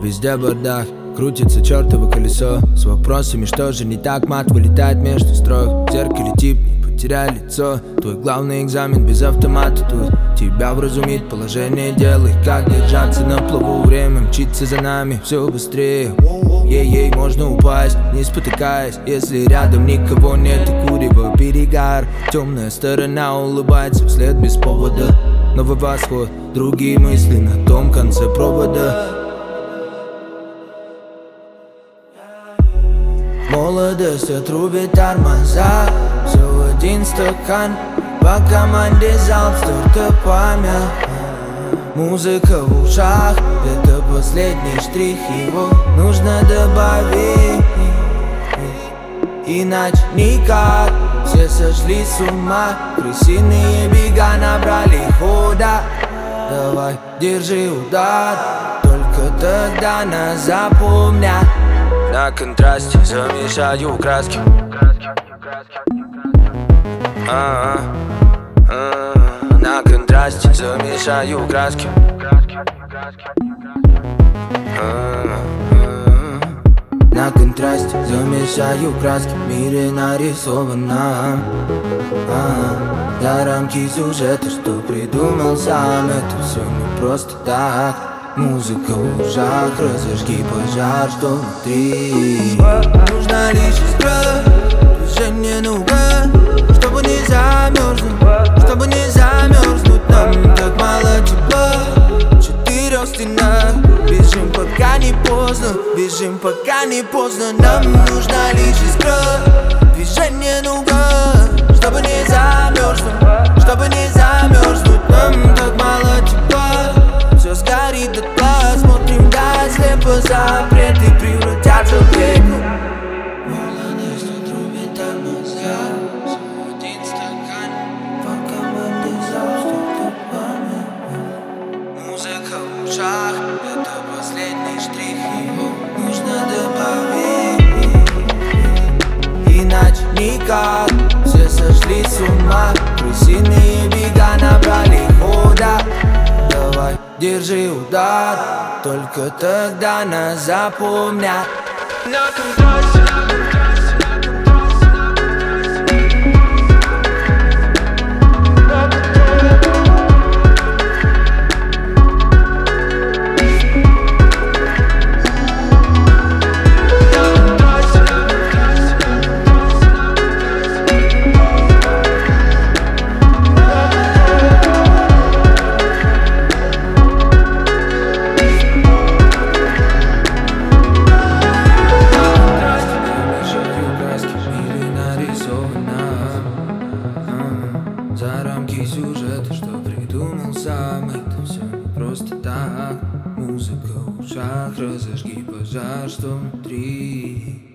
Везде бардак, крутится чертово колесо с вопросами, что же не так. Мат вылетает между строк. В зеркале тип, не потеряй лицо. Твой главный экзамен без автомата тут. Тебя вразумит положение дел и как держаться на плаву. Время мчится за нами все быстрее. Ей-ей, можно упасть, не спотыкаясь, если рядом никого нет и курево перегар. Темная сторона улыбается вслед без повода. Новый восход, другие мысли на том конце провода. Молодость отрубит тормоза. Все в один стакан. По команде залп с торта память. Музыка в ушах, это последний штрих, его нужно добавить. Иначе никак, все сошли с ума. Крысиные бега набрали хода. Давай, держи удар, только тогда нас запомнят. На контрасте замешаю краски. На контрасте замешаю краски. На контрасте замешаю краски. В мире нарисовано за рамки сюжета, что придумал сам. Это все не просто так. Музыка в ушах, разожги пожар, что внутри. Нужна лишь искра, движение наугад, чтобы не замерзнуть, чтобы не замерзнуть. Нам так мало тепла, в четырех стенах. Бежим, пока не поздно, бежим, пока не поздно. Нам нужна лишь искра, движение наугад, чтобы не замерзнуть, чтобы не замерзнуть. Нам так мало тепла, все сгорит дотла. Смотрим да слепо, запреты превратятся в реку. Молодость отрубит тормоза. Всего один стакан. По команде залп память. Музыка в ушах, это последний штрих, его нужно добавить. Иначе никак, все сошли с ума. Крысиные бега набрали хода. Давай, держи удар, только тогда нас запомнят. На контрасте. За рамки сюжета, что придумал сам. Это все не просто так. Музыка в ушах, разожги пожар, что внутри.